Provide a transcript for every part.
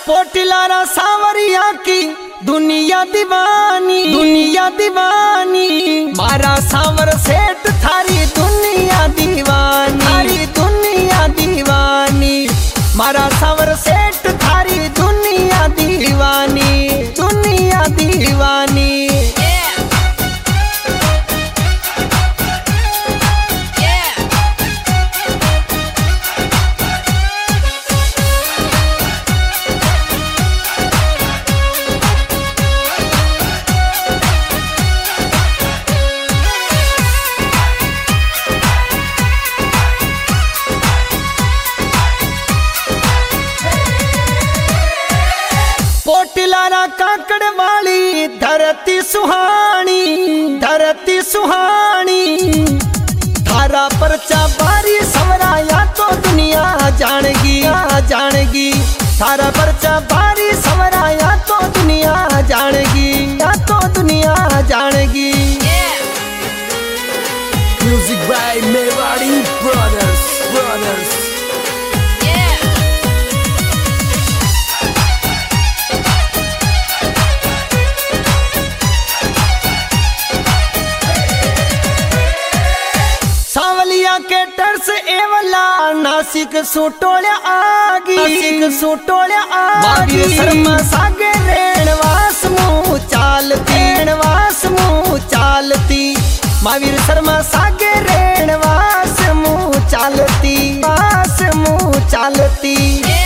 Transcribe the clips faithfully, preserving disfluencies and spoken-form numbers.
पोटलारा सावरिया की दुनिया दीवानी, दुनिया दीवानी। मारा सावर सेठ थारी दुनिया दीवानी, थारी दुनिया दीवानी। मारा सावर सेठ थारी दुनिया दीवानी, दुनिया दीवानी। पोटलारा काकड़ वाली धरती सुहानी, धरती सुहानी। थारा परचा बारी सवराया तो दुनिया जानगी, जानगी। थारा परचा बारी सवराया तो दुनिया जानगी, या तो दुनिया जानगी। Music by Mewari Brothers, Brothers. Savaliya के टर्स एवला नासिक सुटोल्या आगी, नासिक सुटोल्या आगी। शर्मा सागे रेणवास मुँह चालती, रेणवास मुँह चालती। महावीर शर्मा सागे रेणवास मुँह चालती, वास मुँह चालती।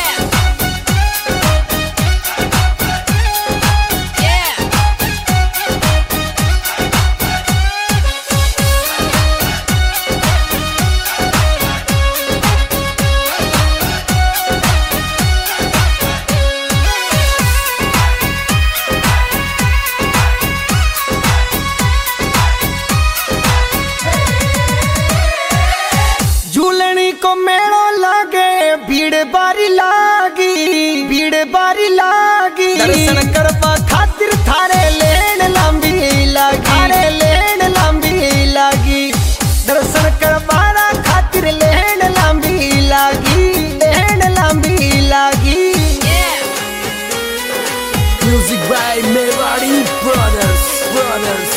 को मेड़ो लागे भीड़ बारी लागी, भीड़ बारी लागी। दर्शन करवा खातिर थारे लेन लंबी लागी, थारे लेन लंबी लागी। दर्शन करवाना खातिर लेन लंबी लागी, लेन लंबी लागी। Music by Mewari Brothers, Brothers.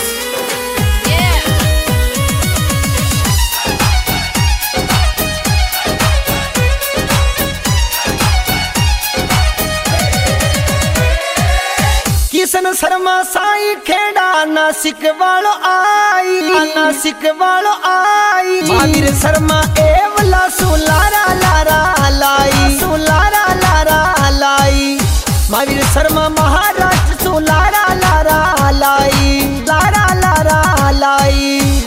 Kishan Sharma साई खेड़ा नासिक वालो आई, नासिक वालो आई। महावीर शर्मा एवला सुलारा लारा लाई, सुलारा लारा लाई। महावीर शर्मा महाराष्ट्र सुलारा लारा लाई, लारा लारा लाई।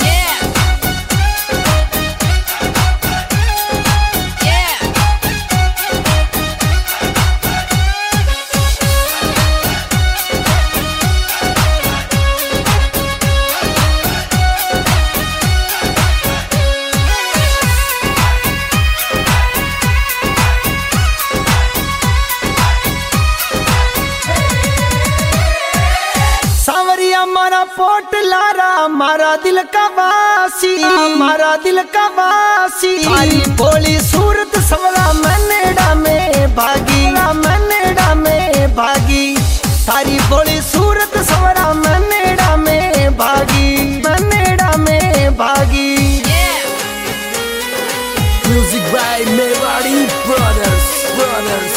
मारा पोटलारा मारा दिल का वासी, मारा दिल का वासी। थारी भोली सूरत सवरा मनेड़ा में भागी, मनेड़ा में भागी। थारी भोली सूरत सवरा मनेड़ा में भागी, मनेड़ा में भागी। Music by Mewari Brothers, Brothers.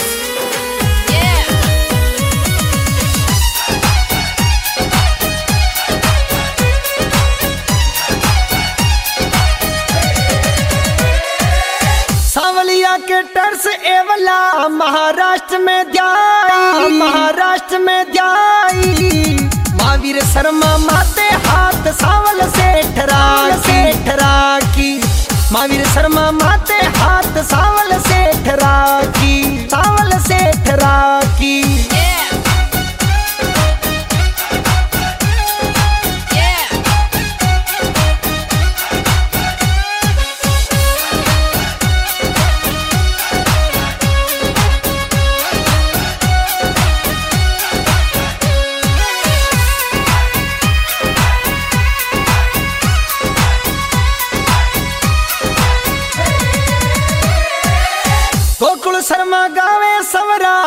के टर्स एवला महाराष्ट्र में ध्याई, महाराष्ट्र में ध्याई। महावीर शर्मा माते हाथ सावल सेठरा, सेठरा की। महावीर शर्मा माते हाथ सावल सेठरा की, सावल सेठरा की।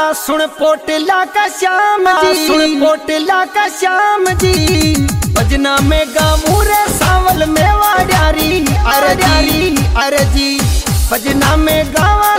सुन पोटला का श्याम जी, सुन पोटला का श्याम जी, भजना में गाँव रे सावल में वाड्यारी, अरे जी अरे जी, भजना में गाँव